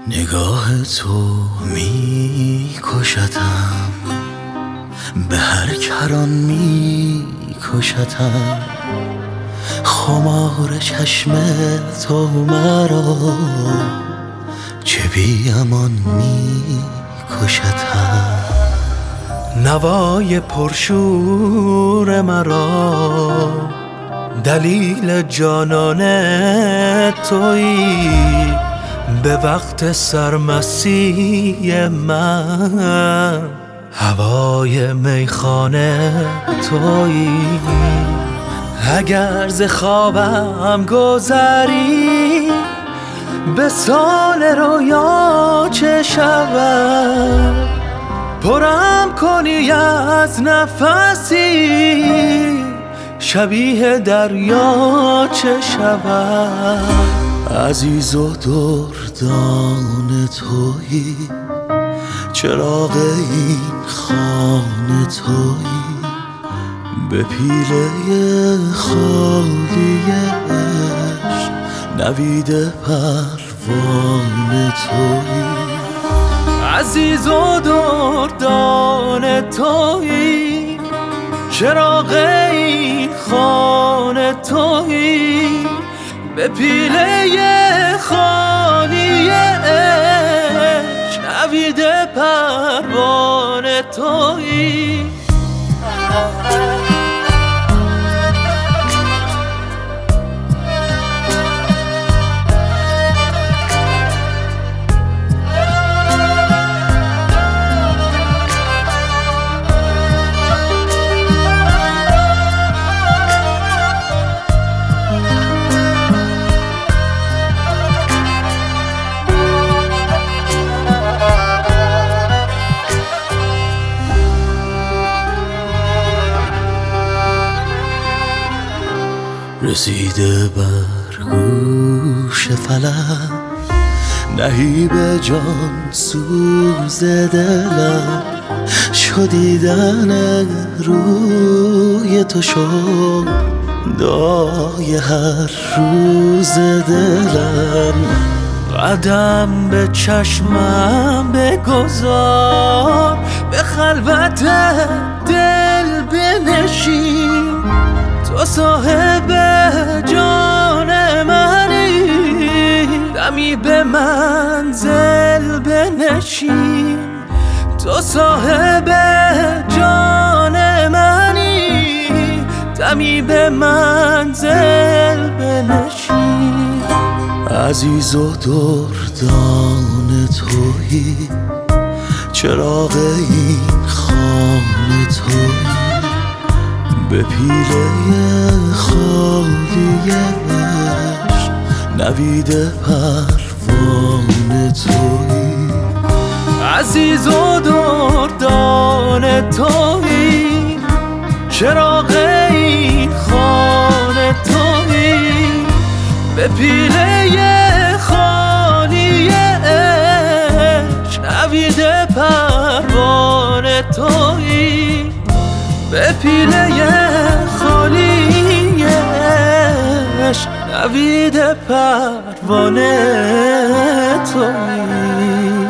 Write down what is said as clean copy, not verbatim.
نگاه تو می کشتم، به هر کران می کشتم. خمار چشم تو مرا چه بی امان می کشتم. نوای پرشور مرا دلیل جانان تویی، به وقت سرمستی من هوای میخانه تویی. اگر ز خوابم گذری به سال رویا چه شود، پرم کنی از نفسی شبیه دریا چه شود. عزیز و دردان تویی، چراغ این خانه تویی، به پیله خالی عشق نوید پروانه تویی. عزیز و دردان تویی، چراغ این خانه تویی، به پیله خالی عشق نوید پروانه تویی. رسیده بر گوش فلک نهیب جان سوز دلم، شدیدن روی تو شد دعای هر روز دلم. قدم به چشمم بگذار، به خلوت دل بنشین، تو صاحب جان منی، دمی به منزل بنشین. تو صاحب جان منی، دمی به منزل بنشین. عزیز و دردان تویی، چراغ این خانه تویی، به پیله خالی عشق نوید پروانه تویی. عزیز و دردان تویی، چراغ این خانه تویی، به پیله خالی عشق نوید پروانه تویی، به پیله خالی عشق نوید پروانه تویی.